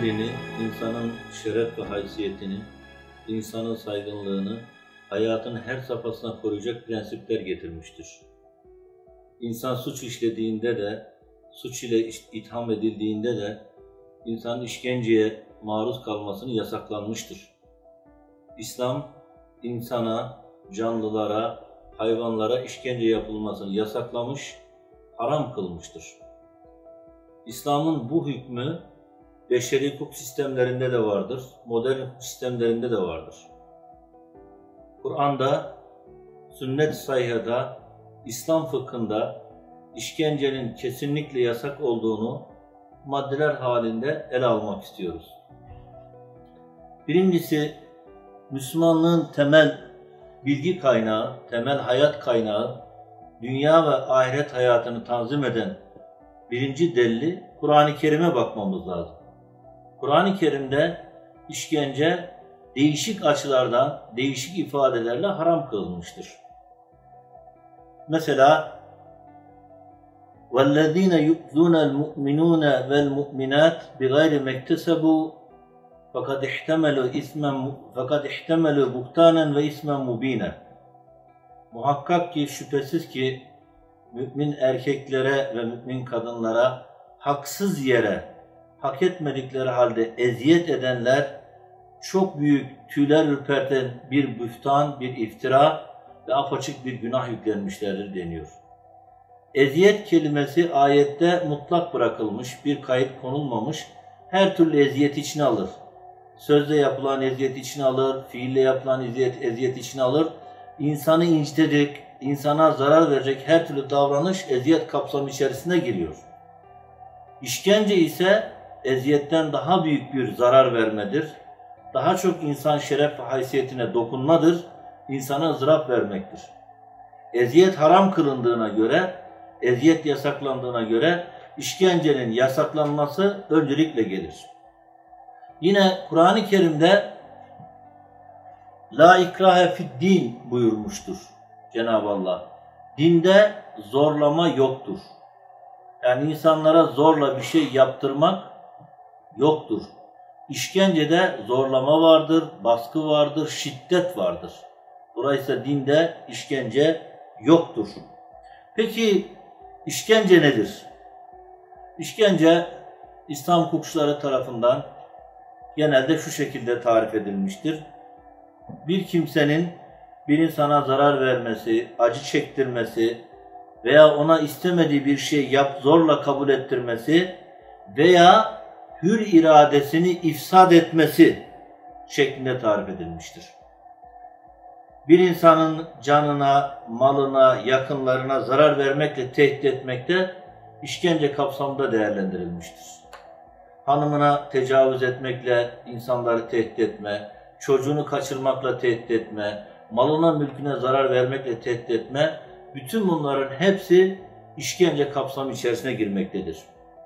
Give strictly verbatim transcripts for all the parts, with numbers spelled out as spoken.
dini, insanın şeref ve haysiyetini, insanın saygınlığını hayatın her safhasına koruyacak prensipler getirmiştir. İnsan suç işlediğinde de, suç ile itham edildiğinde de insanın işkenceye maruz kalmasını yasaklanmıştır. İslam, insana, canlılara, hayvanlara işkence yapılmasını yasaklamış, haram kılmıştır. İslam'ın bu hükmü beşeri hukuk sistemlerinde de vardır, modern hukuk sistemlerinde de vardır. Kur'an'da, sünnet-i sahihada, İslam fıkhında işkencenin kesinlikle yasak olduğunu maddeler halinde ele almak istiyoruz. Birincisi, Müslümanlığın temel bilgi kaynağı, temel hayat kaynağı, dünya ve ahiret hayatını tanzim eden birinci delili Kur'an-ı Kerim'e bakmamız lazım. Kur'an-ı Kerim'de işkence değişik açılardan, değişik ifadelerle haram kılınmıştır. Mesela وَالَّذ۪ينَ يُؤْذُونَ الْمُؤْمِنُونَ وَالْمُؤْمِنَاتِ بِغَيْرِ مَكْتَسَبُوا فَقَدْ اِحْتَمَلُوا اِثْمًا فَقَدْ اِحْتَمَلُوا بُهْتَانًا وَاِثْمًا مُب۪ينًا. Muhakkak ki, şüphesiz ki, mümin erkeklere ve mümin kadınlara haksız yere, hak etmedikleri halde eziyet edenler, çok büyük, tüyler ürperten bir bühtan, bir iftira ve apaçık bir günah yüklenmişlerdir deniyor. Eziyet kelimesi ayette mutlak bırakılmış, bir kayıt konulmamış, her türlü eziyet içine alır. Sözle yapılan eziyet içine alır, fiille yapılan eziyet, eziyet içine alır. İnsanı incitecek, insana zarar verecek her türlü davranış eziyet kapsamı içerisine giriyor. İşkence ise eziyetten daha büyük bir zarar vermedir. Daha çok insan şeref ve haysiyetine dokunmadır, insana ızdırap vermektir. Eziyet haram kılındığına göre, eziyet yasaklandığına göre işkencenin yasaklanması öncelikle gelir. Yine Kur'an-ı Kerim'de La ikrahe fi'd-din buyurmuştur Cenab-ı Allah. Dinde zorlama yoktur. Yani insanlara zorla bir şey yaptırmak yoktur. İşkencede zorlama vardır, baskı vardır, şiddet vardır. Dolayısıyla dinde işkence yoktur. Peki işkence nedir? İşkence İslam hukukçuları tarafından genelde şu şekilde tarif edilmiştir. Bir kimsenin bir insana zarar vermesi, acı çektirmesi veya ona istemediği bir şey yap zorla kabul ettirmesi veya hür iradesini ifsad etmesi şeklinde tarif edilmiştir. Bir insanın canına, malına, yakınlarına zarar vermekle tehdit etmekte işkence kapsamında değerlendirilmiştir. Hanımına tecavüz etmekle insanları tehdit etme, çocuğunu kaçırmakla tehdit etme, malına mülküne zarar vermekle tehdit etme, bütün bunların hepsi işkence kapsamı içerisine girmektedir.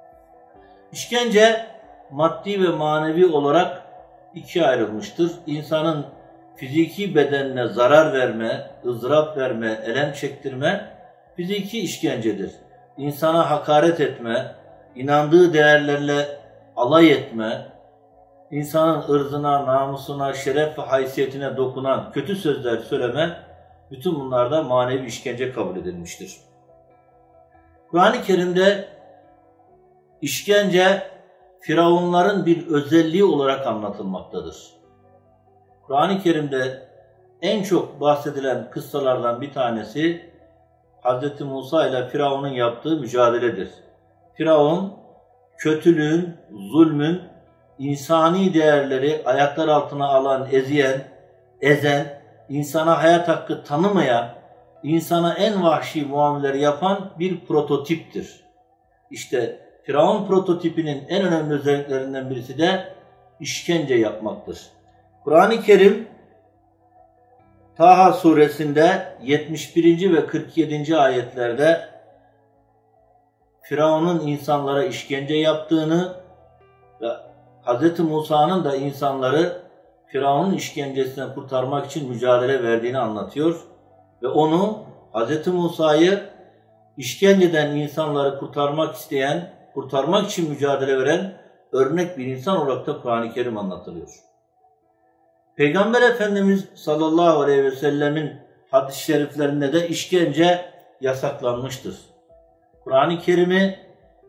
İşkence maddi ve manevi olarak ikiye ayrılmıştır. İnsanın fiziki bedenine zarar verme, ızdırap verme, elem çektirme fiziki işkencedir. İnsana hakaret etme, inandığı değerlerle alay etme, insanın ırzına, namusuna, şeref ve haysiyetine dokunan kötü sözler söyleme, bütün bunlar da manevi işkence kabul edilmiştir. Kur'an-ı Kerim'de işkence firavunların bir özelliği olarak anlatılmaktadır. Kur'an-ı Kerim'de en çok bahsedilen kıssalardan bir tanesi Hz. Musa ile Firavun'un yaptığı mücadeledir. Firavun kötülüğün, zulmün, insani değerleri ayaklar altına alan, eziyen, ezen, insana hayat hakkı tanımayan, insana en vahşi muameleleri yapan bir prototiptir. İşte Firavun prototipinin en önemli özelliklerinden birisi de işkence yapmaktır. Kur'an-ı Kerim Taha suresinde yetmiş birinci ve kırk yedinci ayetlerde Firavun'un insanlara işkence yaptığını ve Hz. Musa'nın da insanları Firavun'un işkencesinden kurtarmak için mücadele verdiğini anlatıyor. Ve onu, Hz. Musa'yı işkenceden insanları kurtarmak isteyen, kurtarmak için mücadele veren örnek bir insan olarak da Kur'an-ı Kerim anlatılıyor. Peygamber Efendimiz sallallahu aleyhi ve sellemin hadis-i şeriflerinde de işkence yasaklanmıştır. Kur'an-ı Kerim'i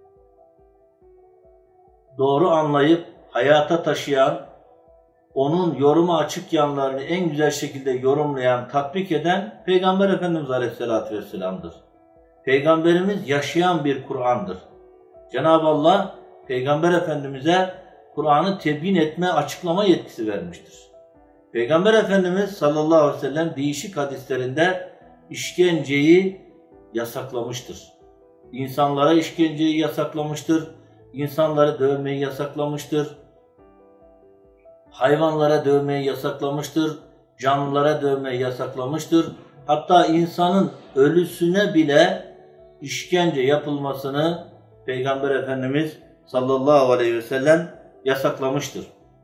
doğru anlayıp hayata taşıyan, onun yoruma açık yanlarını en güzel şekilde yorumlayan, tatbik eden Peygamber Efendimiz Aleyhisselatü Vesselam'dır. Peygamberimiz yaşayan bir Kur'an'dır. Cenab-ı Allah Peygamber Efendimiz'e Kur'an'ı tebyin etme, açıklama yetkisi vermiştir. Peygamber Efendimiz sallallahu aleyhi ve sellem değişik hadislerinde işkenceyi yasaklamıştır. İnsanlara işkenceyi yasaklamıştır. İnsanları dövmeyi yasaklamıştır. Hayvanlara dövmeyi yasaklamıştır. Canlılara dövmeyi yasaklamıştır. Hatta insanın ölüsüne bile işkence yapılmasını Peygamber Efendimiz sallallahu aleyhi ve sellem yasaklamıştır.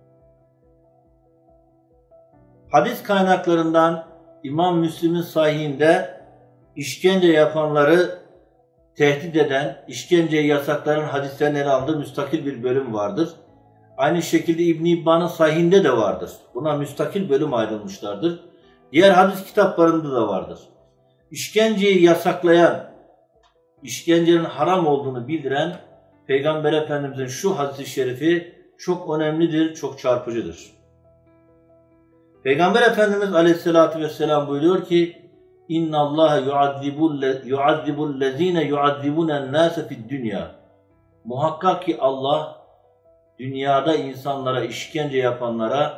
Hadis kaynaklarından İmam Müslim'in sahihinde işkence yapanları tehdit eden, işkenceyi yasaklayan hadislerin ele aldığı müstakil bir bölüm vardır. Aynı şekilde İbn-i İbban'ın sahihinde de vardır. Buna müstakil bölüm ayrılmışlardır. Diğer hadis kitaplarında da vardır. İşkenceyi yasaklayan, işkencenin haram olduğunu bildiren Peygamber Efendimiz'in şu hadis-i şerifi çok önemlidir, çok çarpıcıdır. Peygamber Efendimiz Aleyhisselatü Vesselam buyuruyor ki İnna Allah yu'azzibul lezine yu'azzibunen nase fid dünya. Muhakkak ki Allah dünyada insanlara işkence yapanlara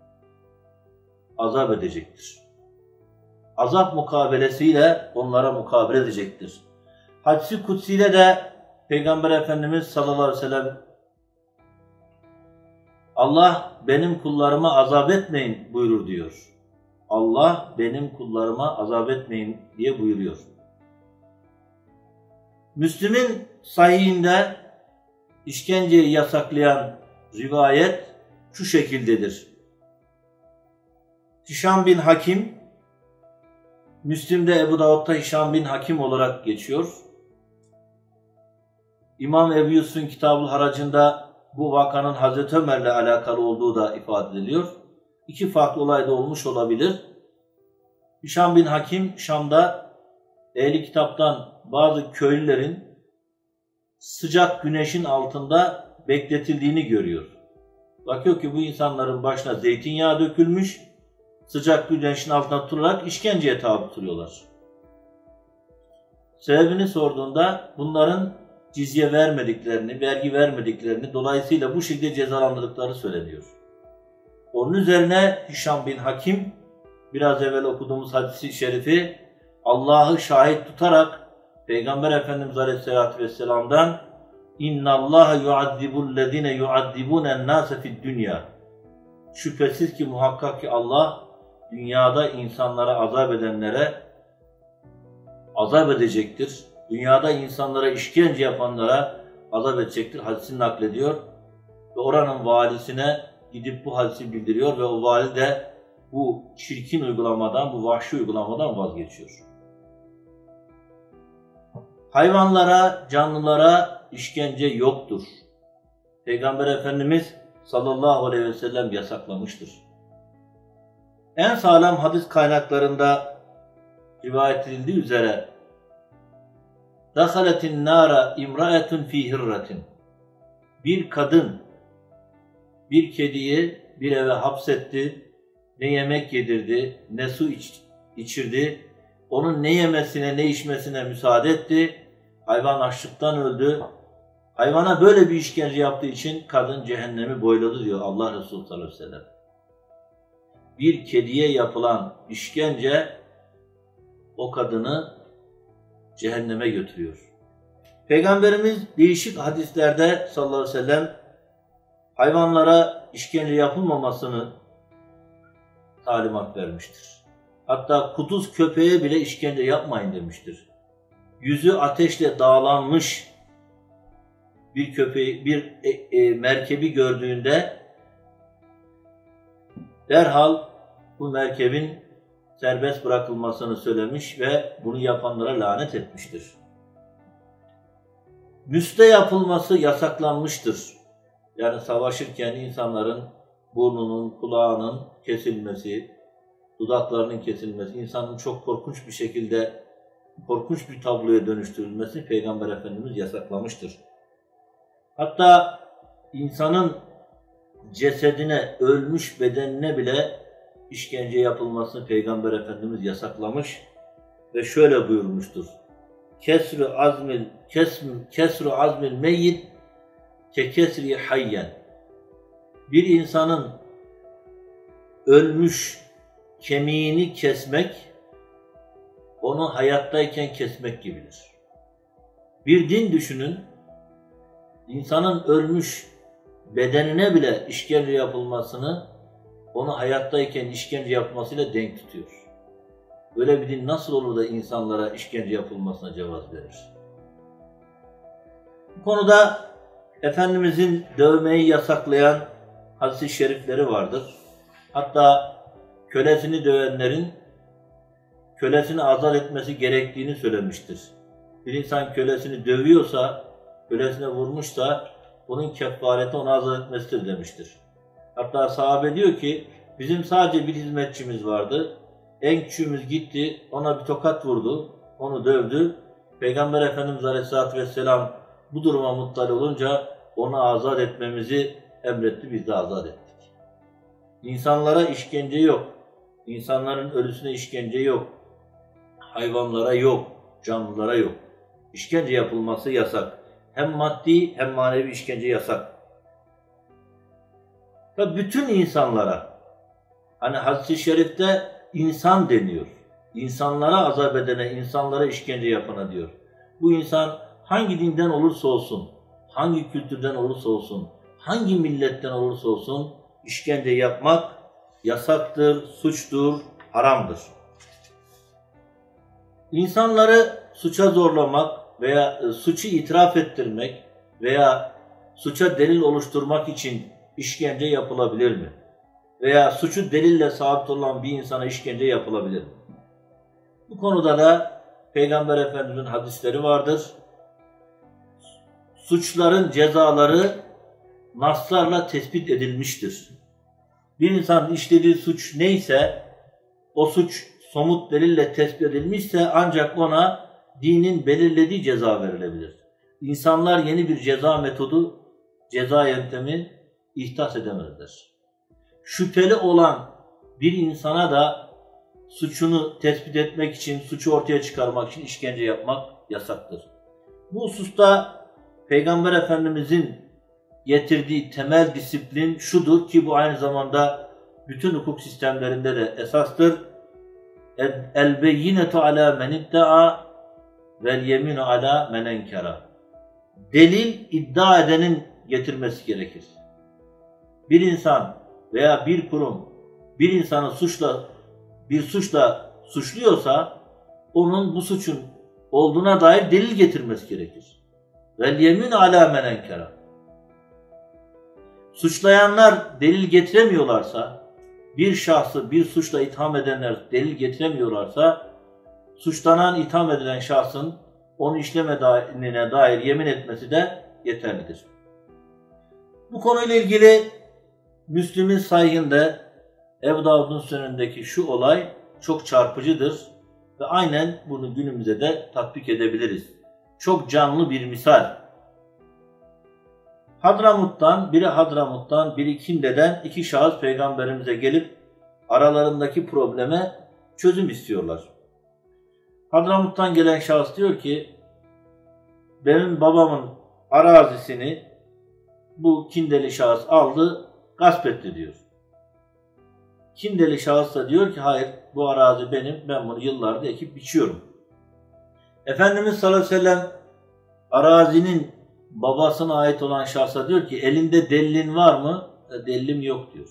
azap edecektir. Azap mukabelesiyle onlara mukabele edecektir. Hadis-i kutsiyle de Peygamber Efendimiz sallallahu aleyhi ve sellem Allah benim kullarıma azap etmeyin buyurur diyor. Allah benim kullarıma azap etmeyin diye buyuruyor. Müslim'in sahihinde işkenceyi yasaklayan rivayet şu şekildedir. Hişam bin Hakim, Müslim'de Ebu Davud'da Hişam bin Hakim olarak geçiyor. İmam Ebu Yusuf'un Kitab-ül Harac'ında bu vakanın Hazreti Ömer'le alakalı olduğu da ifade ediliyor. İki farklı olay da olmuş olabilir. Hişam bin Hakim, Şam'da ehli kitaptan bazı köylülerin sıcak güneşin altında bekletildiğini görüyor. Bakıyor ki bu insanların başına zeytinyağı dökülmüş, sıcak güneşin altında tutularak işkenceye tabi tutuluyorlar. Sebebini sorduğunda bunların cizye vermediklerini, vergi vermediklerini, dolayısıyla bu şekilde cezalandırdıkları söyleniyor. Onun üzerine Hişam bin Hakim, biraz evvel okuduğumuz hadis-i şerifi Allah'ı şahit tutarak Peygamber Efendimiz Aleyhisselatü Vesselam'dan İnna Allaha yu'azzibul lezine yu'azzibunen nase fid dünya. Şüphesiz ki muhakkak ki Allah dünyada insanlara azap edenlere azap edecektir. Dünyada insanlara işkence yapanlara azap edecektir. Hadisini naklediyor ve oranın valisine gidip bu hadisi bildiriyor ve o vali de bu çirkin uygulamadan, bu vahşi uygulamadan vazgeçiyor. Hayvanlara, canlılara işkence yoktur. Peygamber Efendimiz sallallahu aleyhi ve sellem yasaklamıştır. En sağlam hadis kaynaklarında rivayet edildiği üzere "Dakaletin nara imraetun fi hirratin." Bir kadın bir kediyi bir eve hapsetti, ne yemek yedirdi, ne su iç, içirdi, onun ne yemesine ne içmesine müsaade etti, hayvan açlıktan öldü. Hayvana böyle bir işkence yaptığı için kadın cehennemi boyladı diyor Allah Resulü sallallahu aleyhi ve sellem. Bir kediye yapılan işkence o kadını cehenneme götürüyor. Peygamberimiz değişik hadislerde sallallahu aleyhi ve sellem hayvanlara işkence yapılmamasını talimat vermiştir. Hatta kuduz köpeğe bile işkence yapmayın demiştir. Yüzü ateşle dağlanmış bir köpeği, bir e, e, merkebi gördüğünde derhal bu merkebin serbest bırakılmasını söylemiş ve bunu yapanlara lanet etmiştir. Müste yapılması yasaklanmıştır. Yani savaşırken insanların burnunun, kulağının kesilmesi, dudaklarının kesilmesi, insanın çok korkunç bir şekilde, korkunç bir tabloya dönüştürülmesi Peygamber Efendimiz yasaklamıştır. Hatta insanın cesedine, ölmüş bedenine bile işkence yapılmasını Peygamber Efendimiz yasaklamış ve şöyle buyurmuştur. Kesru azmil kesm kesru azmil meyyit ke kesri hayyen. Bir insanın ölmüş kemiğini kesmek onu hayattayken kesmek gibidir. Bir din düşünün, insanın ölmüş bedenine bile işkence yapılmasını onu hayattayken işkence yapmasıyla denk tutuyor. Böyle bir din nasıl olur da insanlara işkence yapılmasına cevaz verir? Bu konuda Efendimizin dövmeyi yasaklayan hadis-i şerifleri vardır. Hatta kölesini dövenlerin kölesini azat etmesi gerektiğini söylemiştir. Bir insan kölesini dövüyorsa, kölesine vurmuşsa bunun kefareti onu azat etmesidir demiştir. Hatta sahabe diyor ki bizim sadece bir hizmetçimiz vardı. En küçüğümüz gitti, ona bir tokat vurdu, onu dövdü. Peygamber Efendimiz Aleyhisselatü Vesselam bu duruma muttali olunca onu azat etmemizi emretti, biz de azat ettik. İnsanlara işkence yok, insanların ölüsüne işkence yok, hayvanlara yok, canlılara yok. İşkence yapılması yasak. Hem maddi hem manevi işkence yasak. Ve bütün insanlara, hani hadis-i şerifte insan deniyor. İnsanlara azap edene, insanlara işkence yapana diyor. Bu insan hangi dinden olursa olsun, hangi kültürden olursa olsun, hangi milletten olursa olsun işkence yapmak yasaktır, suçtur, haramdır. İnsanları suça zorlamak veya suçu itiraf ettirmek veya suça delil oluşturmak için işkence yapılabilir mi? Veya suçu delille sabit olan bir insana işkence yapılabilir mi? Bu konuda da Peygamber Efendimiz'in hadisleri vardır. Suçların cezaları naslarla tespit edilmiştir. Bir insanın işlediği suç neyse, o suç somut delille tespit edilmişse ancak ona dinin belirlediği ceza verilebilir. İnsanlar yeni bir ceza metodu, ceza yöntemi ihdas edemezler. Şüpheli olan bir insana da suçunu tespit etmek için, suçu ortaya çıkarmak için işkence yapmak yasaktır. Bu hususta Peygamber Efendimizin getirdiği temel disiplin şudur ki bu aynı zamanda bütün hukuk sistemlerinde de esastır. El-beyyinetu ala men idda'a vel yeminu ala men enkara. Delil iddia edenin getirmesi gerekir. Bir insan veya bir kurum bir insanı suçla bir suçla suçluyorsa onun bu suçun olduğuna dair delil getirmesi gerekir. Vel yemin ala men enkara. Suçlayanlar delil getiremiyorlarsa, bir şahsı bir suçla itham edenler delil getiremiyorlarsa, suçlanan, itham edilen şahsın onu işlemediğine dair yemin etmesi de yeterlidir. Bu konuyla ilgili Müslim'in sahihinde Ebu Davud'un sünenindeki şu olay çok çarpıcıdır ve aynen bunu günümüze de tatbik edebiliriz. Çok canlı bir misal. Hadramut'tan, biri Hadramut'tan, biri Kinde'den iki şahıs Peygamberimize gelip aralarındaki probleme çözüm istiyorlar. Hadramut'tan gelen şahıs diyor ki, benim babamın arazisini bu Kindeli şahıs aldı, gasp etti diyor. Kindeli şahıs da diyor ki, hayır bu arazi benim, ben bunu yıllardır ekip biçiyorum. Efendimiz sallallahu aleyhi ve sellem arazinin babasına ait olan şahsa diyor ki, elinde delilin var mı? E, delilim yok diyor.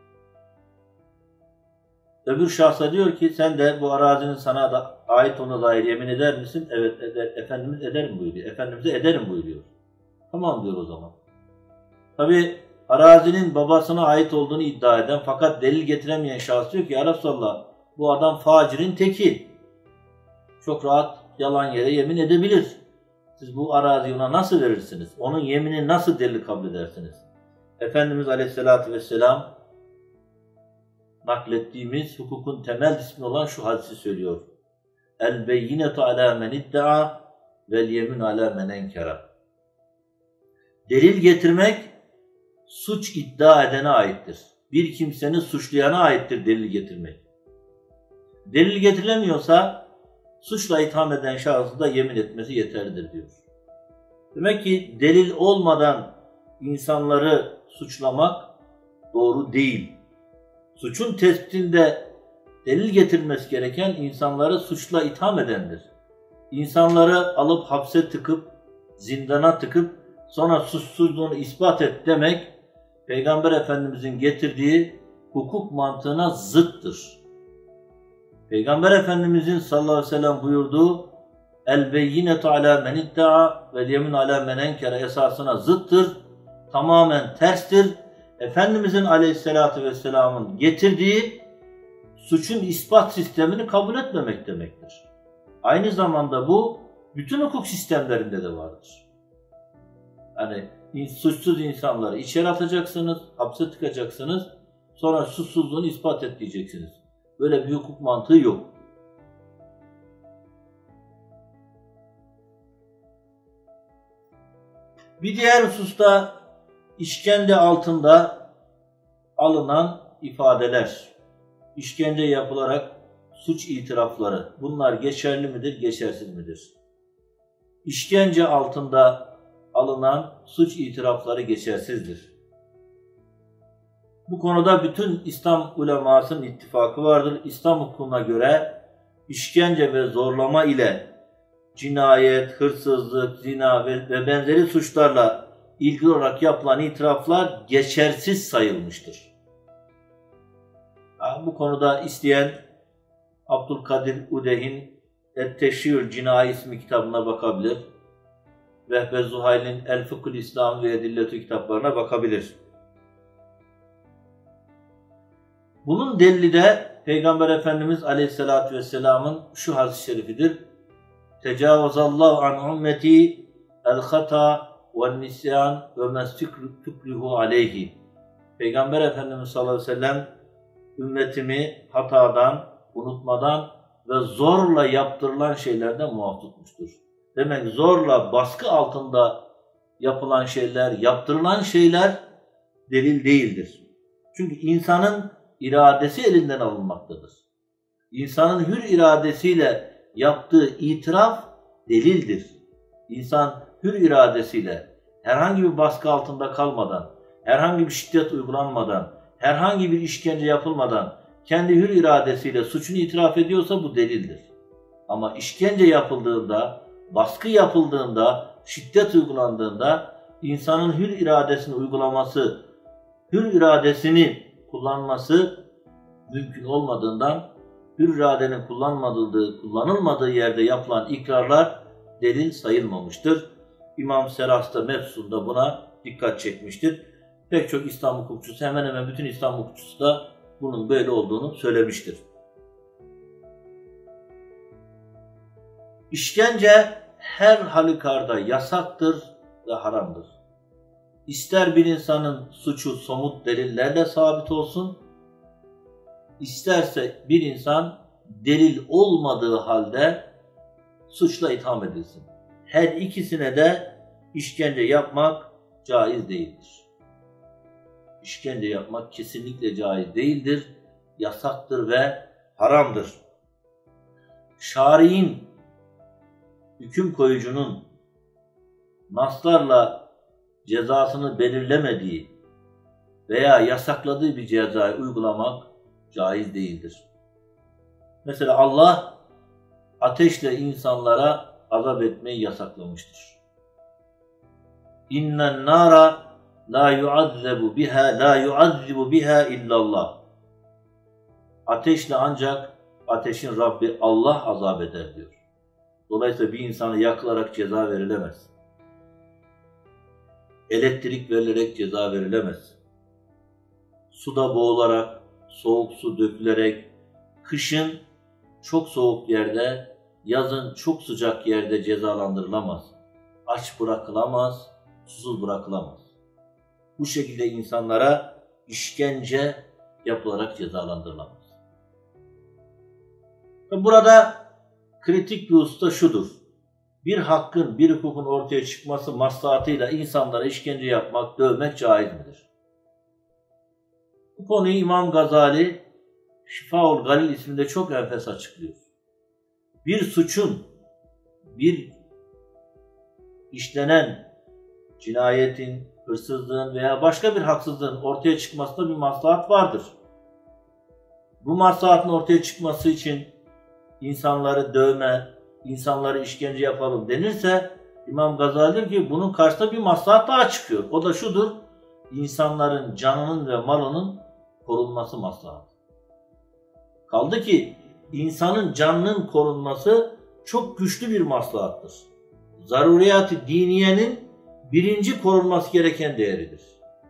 Öbür şahsa diyor ki, sen de bu arazinin sana da ait ona dair yemin eder misin? Evet eder, Efendimiz ederim buyuruyor. Efendimiz'e ederim buyuruyor. Tamam diyor o zaman. Tabi arazinin babasına ait olduğunu iddia eden fakat delil getiremeyen şahıs diyor ki, ya Resulallah bu adam facirin teki. Çok rahat yalan yere yemin edebilir. Siz bu araziyi ona nasıl verirsiniz? Onun yeminini nasıl delil kabul edersiniz? Efendimiz Aleyhisselatü Vesselam naklettiğimiz hukukun temel ismi olan şu hadisi söylüyor. El beyyinetu ala men idda'a vel yemin ala men enkara. Delil getirmek suç iddia edene aittir. Bir kimsenin suçlayana aittir delil getirmek. Delil getirilemiyorsa suçla itham eden şahsı da yemin etmesi yeterlidir diyor. Demek ki delil olmadan insanları suçlamak doğru değil. Suçun tespitinde delil getirmesi gereken insanları suçla itham edendir. İnsanları alıp hapse tıkıp, zindana tıkıp sonra suçsuzluğunu ispat et demek, Peygamber Efendimizin getirdiği hukuk mantığına zıttır. Peygamber Efendimizin sallallahu aleyhi ve sellem buyurduğu el beyyinetu ala men idda'a vel yemin ala men enkere esasına zıttır, tamamen terstir. Efendimizin aleyhissalatü vesselamın getirdiği suçun ispat sistemini kabul etmemek demektir. Aynı zamanda bu bütün hukuk sistemlerinde de vardır. Yani suçsuz insanları içeri atacaksınız, hapse tıkacaksınız, sonra suçsuzluğunu ispat et diyeceksiniz. Böyle bir hukuk mantığı yok. Bir diğer hususta işkence altında alınan ifadeler, işkence yapılarak suç itirafları, bunlar geçerli midir, geçersiz midir? İşkence altında alınan suç itirafları geçersizdir. Bu konuda bütün İslam ulemasının ittifakı vardır. İslam hukukuna göre işkence ve zorlama ile cinayet, hırsızlık, zina ve benzeri suçlarla ilgili olarak yapılan itiraflar geçersiz sayılmıştır. Bu konuda isteyen Abdülkadir Udeh'in Et-Teşhir Cinayi ismi kitabına bakabilir. Vehbe Zuhail'in El-Fıkhul İslam ve Edilletü kitaplarına bakabilir. Bunun delili de Peygamber Efendimiz Aleyhisselatü Vesselam'ın şu hadis-i şerifidir. Tecavazallahu an ümmeti el-hata ve nisyan ve mestukrihu aleyhi. Peygamber Efendimiz sallallahu aleyhi ve sellem ümmetimi hatadan, unutmadan ve zorla yaptırılan şeylerden muaf tutmuştur. Demek zorla, baskı altında yapılan şeyler, yaptırılan şeyler delil değildir. Çünkü insanın iradesi elinden alınmaktadır. İnsanın hür iradesiyle yaptığı itiraf delildir. İnsan hür iradesiyle herhangi bir baskı altında kalmadan, herhangi bir şiddet uygulanmadan, herhangi bir işkence yapılmadan kendi hür iradesiyle suçunu itiraf ediyorsa bu delildir. Ama işkence yapıldığında, baskı yapıldığında, şiddet uygulandığında insanın hür iradesini uygulaması, hür iradesini kullanması mümkün olmadığından hür iradenin kullanmadığı, kullanılmadığı yerde yapılan ikrarlar delil sayılmamıştır. İmam Seras da mefsunda buna dikkat çekmiştir. Pek çok İslam hukukçusu, hemen hemen bütün İslam hukukçusu da bunun böyle olduğunu söylemiştir. İşkence her halükarda yasaktır ve haramdır. İster bir insanın suçu somut delillerle sabit olsun, isterse bir insan delil olmadığı halde suçla itham edilsin. Her ikisine de işkence yapmak caiz değildir. İşkence yapmak kesinlikle caiz değildir, yasaktır ve haramdır. Şari'in, hüküm koyucunun naslarla cezasını belirlemediği veya yasakladığı bir cezayı uygulamak caiz değildir. Mesela Allah ateşle insanlara azap etmeyi yasaklamıştır. İnnen nara la yuazzabu biha la yuazzibu biha illallah. Ateşle ancak ateşin Rabbi Allah azap eder diyor. Dolayısıyla bir insana yakılarak ceza verilemez. Elektrik verilerek ceza verilemez. Suda boğularak, soğuk su dökülerek, kışın çok soğuk yerde, yazın çok sıcak yerde cezalandırılamaz. Aç bırakılamaz, susuz bırakılamaz. bu şekilde insanlara işkence yapılarak cezalandırılamaz. Burada kritik bir husus şudur. Bir hakkın, bir hukukun ortaya çıkması maslahatıyla insanlara işkence yapmak, dövmek caiz midir? Bu konuyu İmam Gazali Şifaul Galil isminde çok enfes açıklıyor. Bir suçun, bir işlenen cinayetin, hırsızlığın veya başka bir haksızlığın ortaya çıkmasında bir maslahat vardır. Bu maslahatın ortaya çıkması için insanları dövme, insanları işkence yapalım denirse İmam Gazali diyor ki bunun karşısında bir maslahat daha çıkıyor. O da şudur, insanların canının ve malının korunması maslahatı. Kaldı ki insanın canının korunması çok güçlü bir maslahattır. Zaruriyat-ı diniyenin birinci korunması gereken değeridir.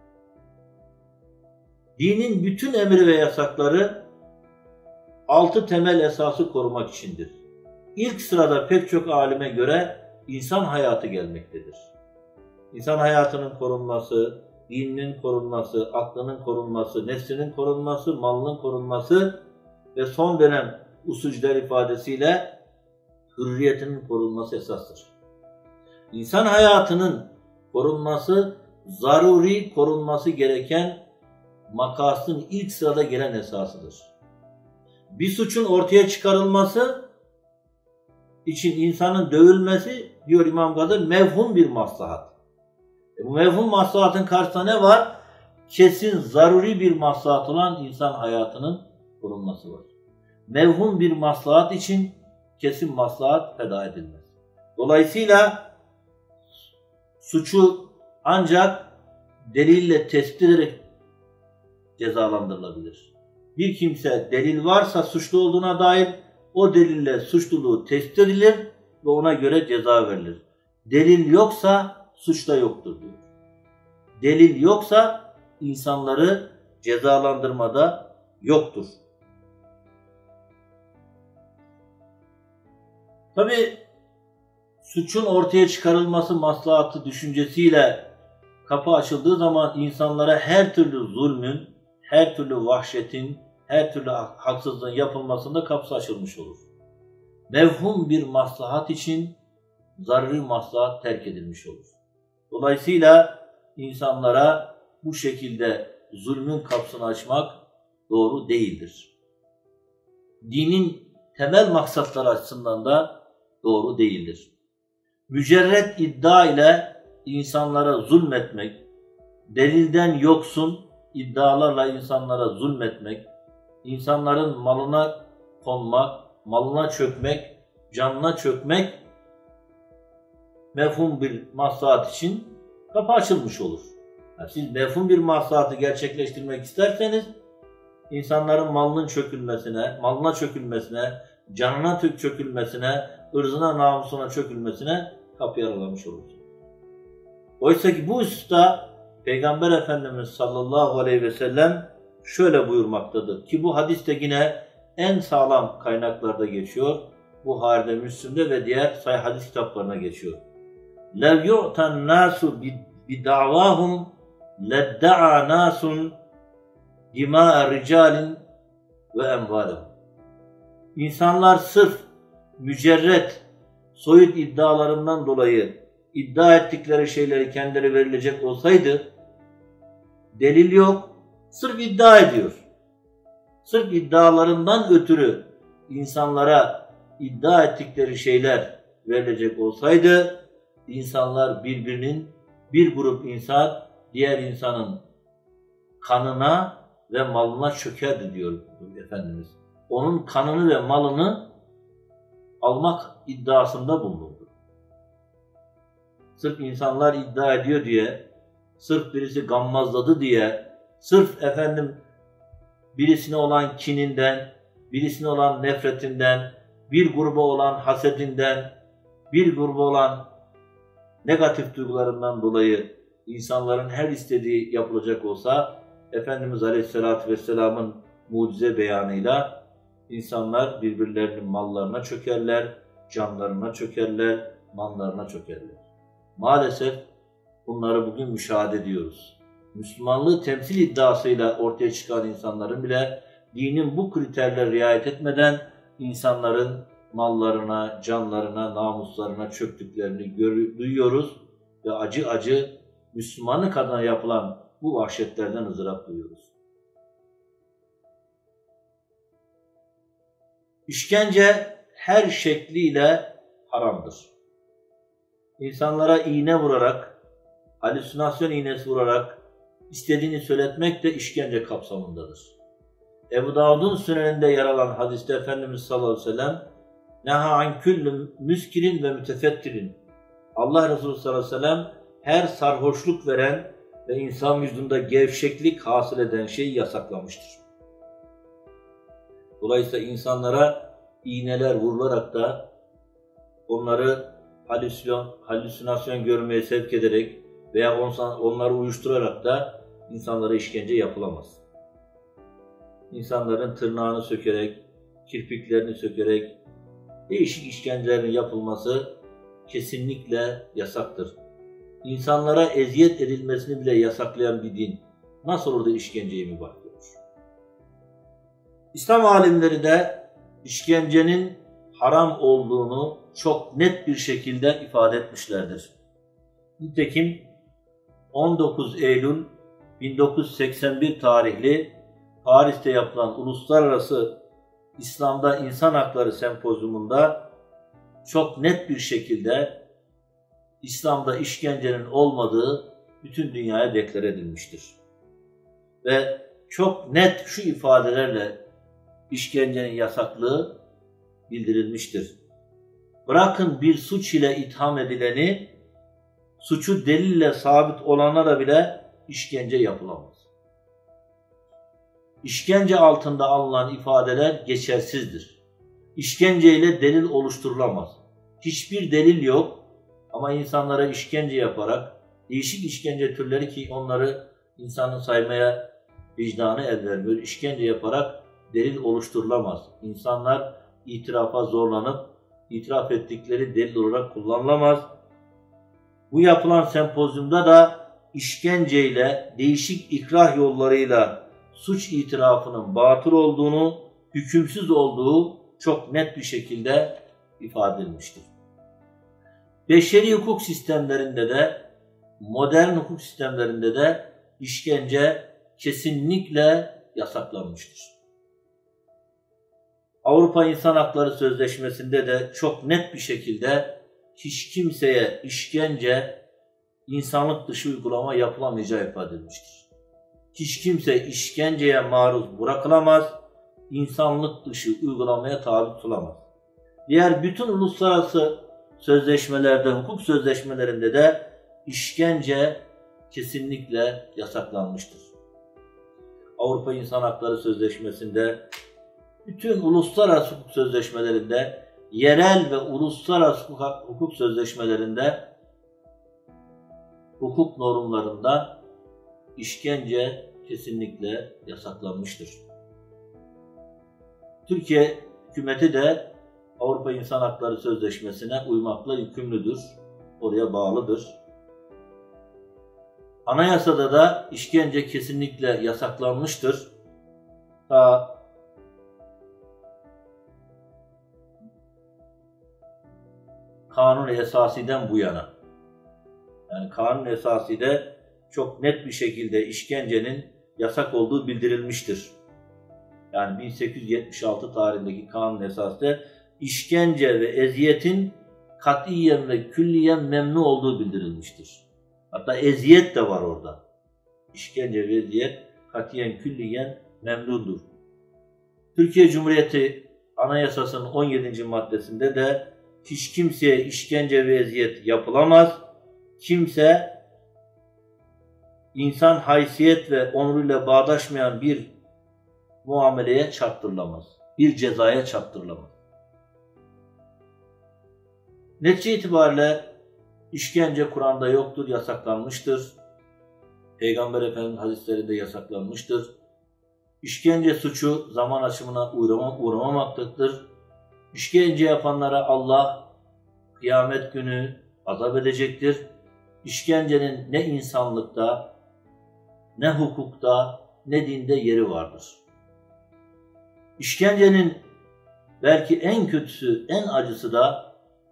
Dinin bütün emri ve yasakları altı temel esası korumak içindir. İlk sırada pek çok alime göre insan hayatı gelmektedir. İnsan hayatının korunması, dininin korunması, aklının korunması, nefsinin korunması, malının korunması ve son dönem usulcüler ifadesiyle hürriyetinin korunması esastır. İnsan hayatının korunması, zaruri korunması gereken makasın ilk sırada gelen esasıdır. Bir suçun ortaya çıkarılması için insanın dövülmesi, diyor İmam Gazali, mevhum bir maslahat. E bu mevhum maslahatın karşısında ne var? Kesin, zaruri bir maslahat olan insan hayatının korunması var. Mevhum bir maslahat için kesin maslahat feda edilmez. Dolayısıyla suçu ancak delille tespit ederek cezalandırılabilir. Bir kimse delil varsa suçlu olduğuna dair o delille suçluluğu tespit edilir ve ona göre ceza verilir. Delil yoksa suç da yoktur diyor. Delil yoksa insanları cezalandırmada yoktur. Tabi suçun ortaya çıkarılması maslahatı düşüncesiyle kapı açıldığı zaman insanlara her türlü zulmün, her türlü vahşetin, her türlü haksızlığın yapılmasında kapısı açılmış olur. Mevhum bir maslahat için zaruri maslahat terk edilmiş olur. Dolayısıyla insanlara bu şekilde zulmün kapısını açmak doğru değildir. Dinin temel maksatları açısından da doğru değildir. Mücerret iddia ile insanlara zulmetmek, delilden yoksun iddialarla insanlara zulmetmek, insanların malına konmak, malına çökmek, canına çökmek mefhum bir maslahat için kapı açılmış olur. Yani siz mefhum bir maslahatı gerçekleştirmek isterseniz insanların malının çökülmesine, malına çökülmesine, canına çökülmesine, ırzına, namusuna çökülmesine kapıyı aralamış olursunuz. Oysa ki bu hususta Peygamber Efendimiz sallallahu aleyhi ve sellem şöyle buyurmaktadır ki bu hadis de yine en sağlam kaynaklarda geçiyor. Buhari'de, Müslim'de ve diğer sahih hadis kitaplarına geçiyor. لَوْ يُعْتَ النَّاسُ بِدَعْوَاهُمْ لَدَّعَى نَاسٌ دِمَاءَ رِجَالٍ وَاَمْوَالَهُمْ. İnsanlar sırf mücerret, soyut iddialarından dolayı iddia ettikleri şeyleri kendileri verilecek olsaydı, delil yok, sırf iddia ediyor. Sırf iddialarından ötürü insanlara iddia ettikleri şeyler verilecek olsaydı, insanlar birbirinin, bir grup insan diğer insanın kanına ve malına çökerdi diyor Efendimiz. Onun kanını ve malını almak iddiasında bulundu. Sırf insanlar iddia ediyor diye, sırf birisi gammazladı diye, sırf efendim birisine olan kininden, birisine olan nefretinden, bir gruba olan hasedinden, bir gruba olan negatif duygularından dolayı insanların her istediği yapılacak olsa, Efendimiz Aleyhisselatü Vesselam'ın mucize beyanıyla insanlar birbirlerinin mallarına çökerler, canlarına çökerler, mallarına çökerler. Maalesef bunları bugün müşahede ediyoruz. Müslümanlığı temsil iddiasıyla ortaya çıkan insanların bile dinin bu kriterlere riayet etmeden insanların mallarına, canlarına, namuslarına çöktüklerini gör, duyuyoruz ve acı acı Müslümanlık adına yapılan bu vahşetlerden ızdırap duyuyoruz. İşkence her şekliyle haramdır. İnsanlara iğne vurarak, halüsinasyon iğnesi vurarak istediğini söyletmek de işkence kapsamındadır. Ebu Davud'un süneninde yer alan hadiste Efendimiz sallallahu aleyhi ve sellem "Neha an küllü müskirin ve mütefettirin." Allah Resulü sallallahu aleyhi ve sellem her sarhoşluk veren ve insan vücudunda gevşeklik hasıl eden şeyi yasaklamıştır. Dolayısıyla insanlara iğneler vurularak da onları halüsinasyon, halüsinasyon görmeye sevk ederek veya onları uyuşturarak da insanlara işkence yapılamaz. İnsanların tırnağını sökerek, kirpiklerini sökerek değişik işkencelerin yapılması kesinlikle yasaktır. İnsanlara eziyet edilmesini bile yasaklayan bir din nasıl orada işkenceye mübah görür? İslam alimleri de işkencenin haram olduğunu çok net bir şekilde ifade etmişlerdir. Nitekim on dokuz Eylül bin dokuz yüz seksen bir tarihli Paris'te yapılan Uluslararası İslam'da İnsan Hakları Sempozyumunda çok net bir şekilde İslam'da işkencenin olmadığı bütün dünyaya deklare edilmiştir. Ve çok net şu ifadelerle işkencenin yasaklığı bildirilmiştir. Bırakın bir suç ile itham edileni, suçu delille sabit olana da bile işkence yapılamaz. İşkence altında alınan ifadeler geçersizdir. İşkenceyle delil oluşturulamaz. Hiçbir delil yok ama insanlara işkence yaparak, değişik işkence türleri ki onları insanın saymaya vicdanı el vermiyor, işkence yaparak delil oluşturulamaz. İnsanlar itirafa zorlanıp, itiraf ettikleri delil olarak kullanılamaz. Bu yapılan sempozyumda da işkenceyle, değişik ikrah yollarıyla suç itirafının batıl olduğunu, hükümsüz olduğu çok net bir şekilde ifade edilmiştir. Beşeri hukuk sistemlerinde de, modern hukuk sistemlerinde de işkence kesinlikle yasaklanmıştır. Avrupa İnsan Hakları Sözleşmesi'nde de çok net bir şekilde hiç kimseye işkence, insanlık dışı uygulama yapılamayacağı ifade edilmiştir. Hiç kimse işkenceye maruz bırakılamaz, insanlık dışı uygulamaya tabi tutulamaz. Diğer bütün uluslararası sözleşmelerde, hukuk sözleşmelerinde de işkence kesinlikle yasaklanmıştır. Avrupa İnsan Hakları Sözleşmesi'nde, bütün uluslararası hukuk sözleşmelerinde, yerel ve uluslararası hukuk sözleşmelerinde, hukuk normlarında işkence kesinlikle yasaklanmıştır. Türkiye hükümeti de Avrupa İnsan Hakları Sözleşmesi'ne uymakla yükümlüdür, oraya bağlıdır. Anayasada da işkence kesinlikle yasaklanmıştır. Ta Kanun-i Esasi'den bu yana. Yani Kanun-i Esasi'de çok net bir şekilde işkencenin yasak olduğu bildirilmiştir. Yani bin sekiz yüz yetmiş altı tarihindeki Kanun-i Esasi'de işkence ve eziyetin katiyen ve külliyen memnu olduğu bildirilmiştir. Hatta eziyet de var orada. İşkence ve eziyet katiyen külliyen memnundur. Türkiye Cumhuriyeti Anayasası'nın on yedinci maddesinde de hiç kimseye işkence ve eziyet yapılamaz. Kimse insan haysiyet ve onuruyla bağdaşmayan bir muameleye çarptırılamaz. Bir cezaya çarptırılamaz. Netice itibariyle işkence Kur'an'da yoktur, yasaklanmıştır. Peygamber Efendimiz'in hadislerinde yasaklanmıştır. İşkence suçu zaman aşımına uğrama, uğramamaktadır. İşkence yapanlara Allah kıyamet günü azap edecektir. İşkencenin ne insanlıkta ne hukukta, ne dinde yeri vardır. İşkencenin belki en kötüsü, en acısı da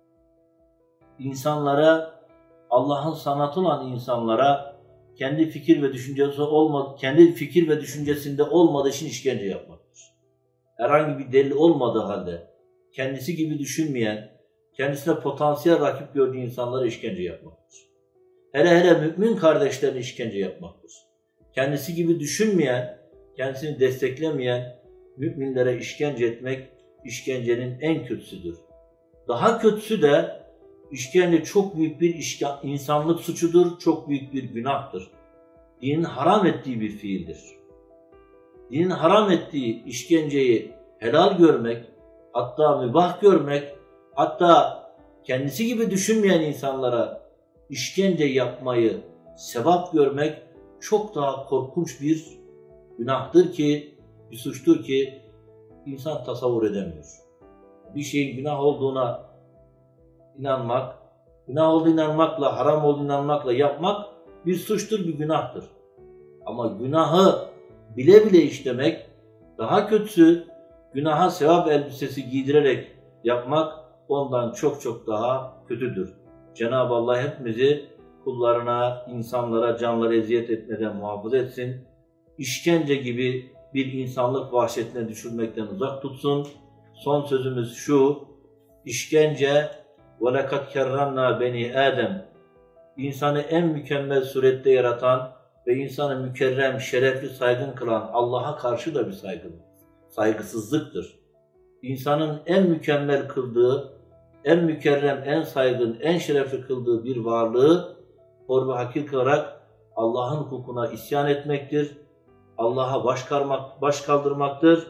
insanlara, Allah'ın sanatı olan insanlara kendi fikir ve düşüncesi olmadı, kendi fikir ve düşüncesinde olmadığı için işkence yapmaktır. Herhangi bir delil olmadığı halde kendisi gibi düşünmeyen, kendisine potansiyel rakip gördüğü insanlara işkence yapmaktır. Hele hele mümin kardeşlerine işkence yapmaktır. Kendisi gibi düşünmeyen, kendisini desteklemeyen müminlere işkence etmek, işkencenin en kötüsüdür. Daha kötüsü de işkence çok büyük bir işga, insanlık suçudur, çok büyük bir günahtır. Dinin haram ettiği bir fiildir. Dinin haram ettiği işkenceyi helal görmek, hatta mübah görmek, hatta kendisi gibi düşünmeyen insanlara işkence yapmayı sevap görmek çok daha korkunç bir günahtır ki, bir suçtur ki insan tasavvur edemiyor. Bir şeyin günah olduğuna inanmak, günah olduğuna inanmakla, haram olduğuna inanmakla yapmak bir suçtur, bir günahtır. Ama günahı bile bile işlemek, daha kötüsü günaha sevap elbisesi giydirerek yapmak ondan çok çok daha kötüdür. Cenab-ı Allah hepimizi kullarına, insanlara, canlara eziyet etmeden muhafaza etsin. İşkence gibi bir insanlık vahşetine düşürmekten uzak tutsun. Son sözümüz şu: işkence وَلَكَدْ كَرَّمْنَا beni Adem, insanı en mükemmel surette yaratan ve insanı mükerrem, şerefli, saygın kılan Allah'a karşı da bir saygın, saygısızlıktır. İnsanın en mükemmel kıldığı, en mükerrem, en saygın, en şerefli kıldığı bir varlığı hor ve hakir kılarak Allah'ın hukukuna isyan etmektir. Allah'a baş, baş kaldırmaktır.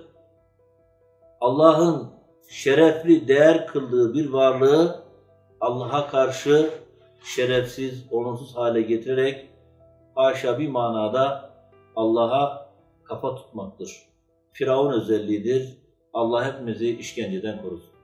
Allah'ın şerefli, değer kıldığı bir varlığı Allah'a karşı şerefsiz, onursuz hale getirerek haşa bir manada Allah'a kafa tutmaktır. Firavun özelliğidir. Allah hepimizi işkenceden korusun.